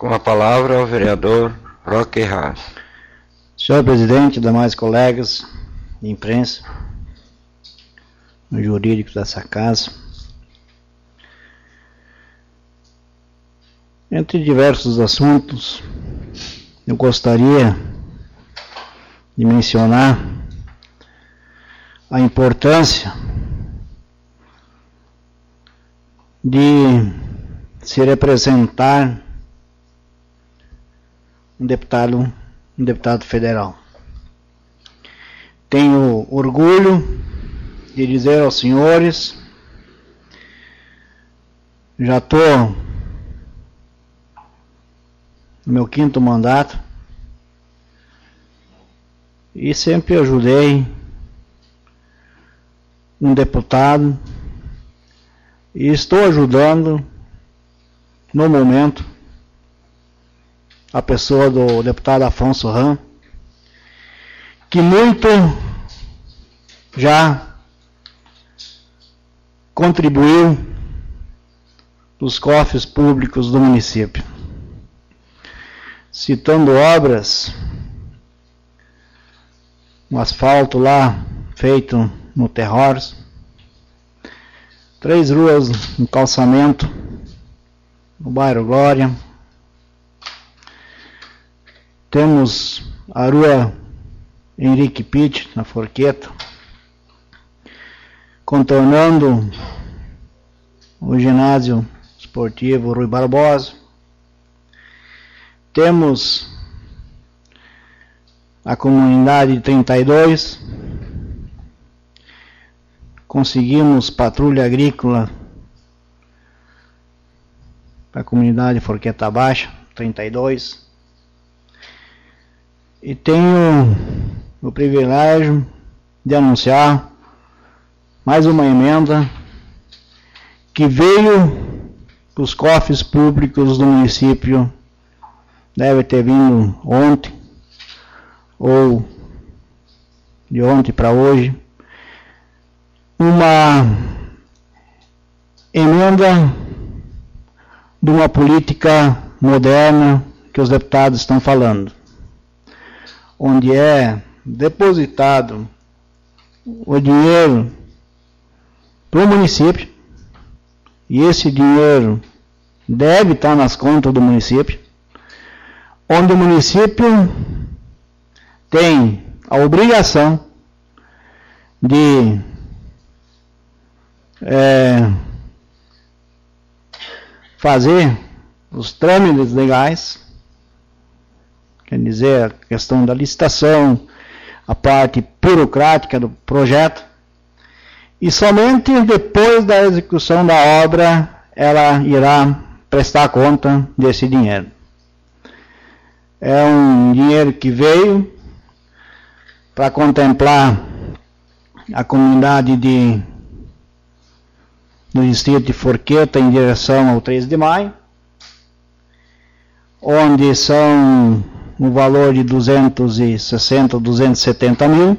Com a palavra o vereador Roque Haas. Senhor presidente, demais colegas de imprensa, jurídicos dessa casa, entre diversos assuntos, eu gostaria de mencionar a importância de se representar um deputado federal. Tenho orgulho de dizer aos senhores, já estou no meu 5º mandato e sempre ajudei um deputado e estou ajudando no momento a pessoa do deputado Afonso Ram, que muito já contribuiu dos cofres públicos do município. Citando obras, um asfalto lá feito no Terrores, 3 ruas no calçamento no bairro Glória. Temos a rua Henrique Pitt, na Forqueta, contornando o ginásio esportivo Rui Barbosa. Temos a comunidade 32, conseguimos patrulha agrícola para a comunidade Forqueta Baixa, 32. E tenho o privilégio de anunciar mais uma emenda que veio dos cofres públicos do município, deve ter vindo ontem, ou de ontem para hoje, uma emenda de uma política moderna que os deputados estão falando, onde é depositado o dinheiro para o município, e esse dinheiro deve estar nas contas do município, onde o município tem a obrigação de fazer os trâmites legais, quer dizer, a questão da licitação, a parte burocrática do projeto, e somente depois da execução da obra ela irá prestar conta desse dinheiro. É um dinheiro que veio para contemplar a comunidade do distrito de Forqueta em direção ao 3 de maio, onde são um valor de 260 ou 270 mil,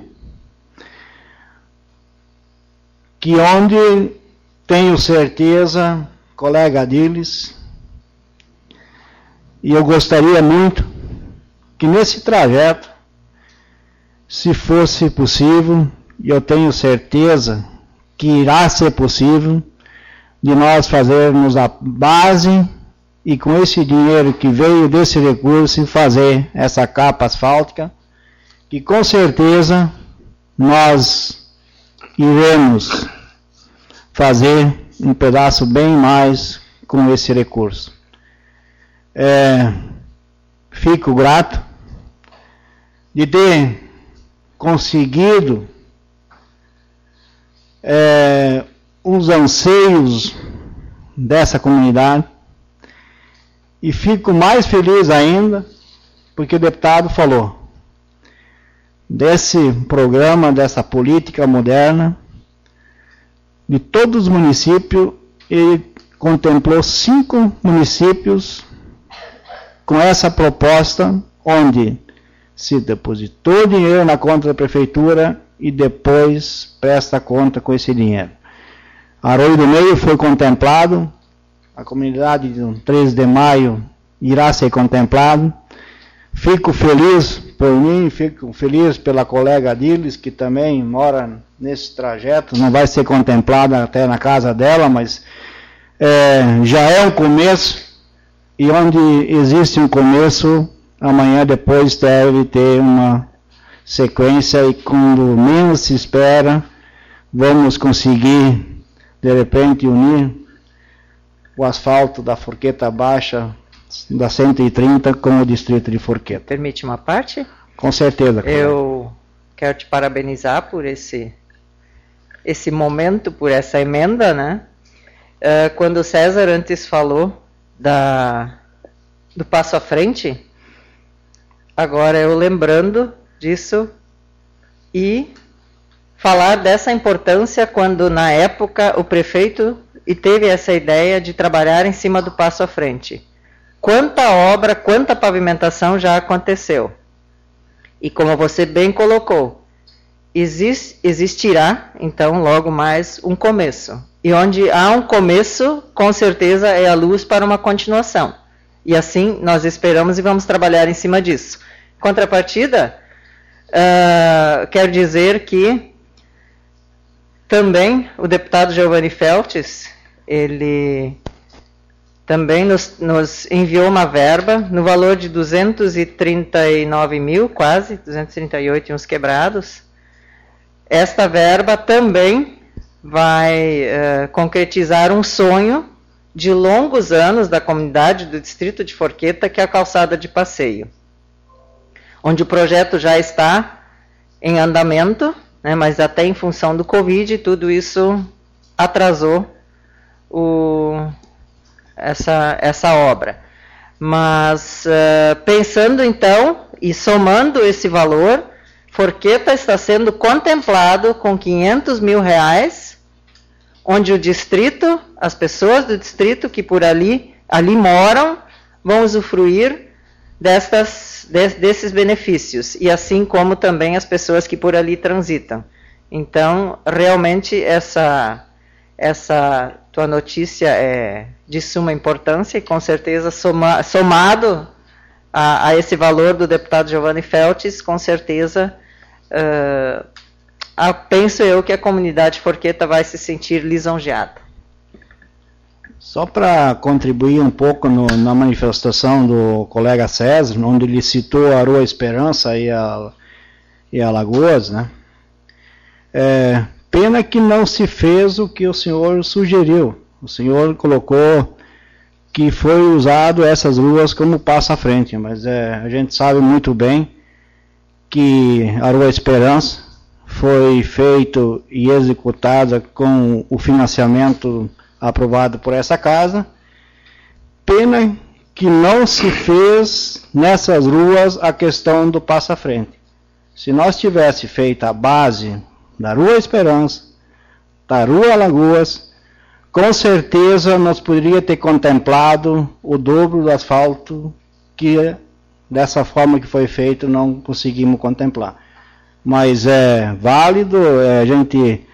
que onde tenho certeza, colega Adiles, e eu gostaria muito que nesse trajeto, se fosse possível, e eu tenho certeza que irá ser possível, de nós fazermos a base e com esse dinheiro que veio desse recurso fazer essa capa asfáltica, que com certeza nós iremos fazer um pedaço bem mais com esse recurso. Fico grato de ter conseguido os anseios dessa comunidade, e fico mais feliz ainda porque o deputado falou desse programa, dessa política moderna, de todos os municípios. Ele contemplou 5 municípios com essa proposta, onde se depositou dinheiro na conta da prefeitura e depois presta conta com esse dinheiro. Arroio do Meio foi contemplado, a comunidade do 13 de maio irá ser contemplado. Fico feliz por mim, fico feliz pela colega Adilis, que também mora nesse trajeto, não vai ser contemplada até na casa dela, mas já é um começo, e onde existe um começo, amanhã depois deve ter uma sequência, e quando menos se espera, vamos conseguir, de repente, unir o asfalto da Forqueta Baixa, da 130, com o distrito de Forqueta. Permite uma parte? Com certeza. Eu quero te parabenizar por esse momento, por essa emenda, né? Quando o César antes falou do passo à frente, agora eu lembrando disso e falar dessa importância quando na época o prefeito teve essa ideia de trabalhar em cima do passo à frente. Quanta obra, quanta pavimentação já aconteceu. E como você bem colocou, existirá, então, logo mais um começo. E onde há um começo, com certeza é a luz para uma continuação. E assim nós esperamos e vamos trabalhar em cima disso. Contrapartida, quero dizer que também o deputado Giovanni Feltes, ele também nos enviou uma verba no valor de 239 mil, quase, 238 e uns quebrados. Esta verba também vai concretizar um sonho de longos anos da comunidade do distrito de Forqueta, que é a calçada de passeio, onde o projeto já está em andamento, né, mas até em função do Covid, tudo isso atrasou essa obra. Mas pensando então e somando esse valor, Forqueta está sendo contemplado com 500 mil reais, onde o distrito, as pessoas do distrito que por ali moram, vão usufruir desses benefícios, e assim como também as pessoas que por ali transitam. Então, realmente, essa tua notícia é de suma importância, e com certeza somado a esse valor do deputado Giovanni Feltes, com certeza penso eu que a comunidade Forqueta vai se sentir lisonjeada. Só para contribuir um pouco na manifestação do colega César, onde ele citou a Rua Esperança e a Lagoas, né? Pena que não se fez o que o senhor sugeriu. O senhor colocou que foi usado essas ruas como passo à frente, mas a gente sabe muito bem que a Rua Esperança foi feito e executada com o financiamento aprovado por essa casa. Pena que não se fez nessas ruas a questão do passo à frente. Se nós tivesse feito a base da Rua Esperança, da Rua Lagoas, com certeza nós poderíamos ter contemplado o dobro do asfalto que dessa forma que foi feito não conseguimos contemplar. Mas é válido, a gente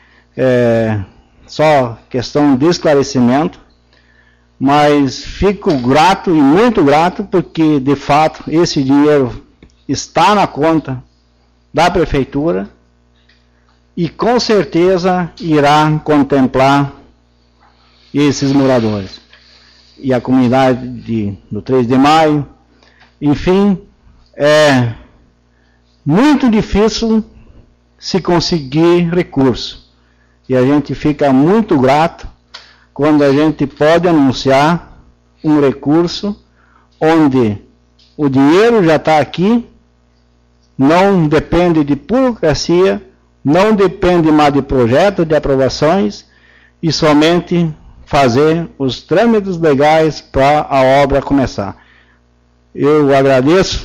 só questão de esclarecimento, mas fico grato e muito grato porque de fato esse dinheiro está na conta da prefeitura e com certeza irá contemplar esses moradores e a comunidade do 3 de maio. Enfim, é muito difícil se conseguir recurso. E a gente fica muito grato quando a gente pode anunciar um recurso onde o dinheiro já está aqui, não depende de burocracia, não depende mais de projetos, de aprovações, e somente fazer os trâmites legais para a obra começar. Eu agradeço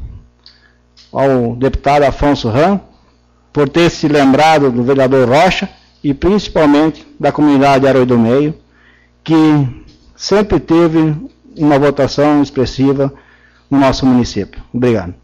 ao deputado Afonso Ram por ter se lembrado do vereador Rocha e principalmente da comunidade Arroio do Meio, que sempre teve uma votação expressiva no nosso município. Obrigado.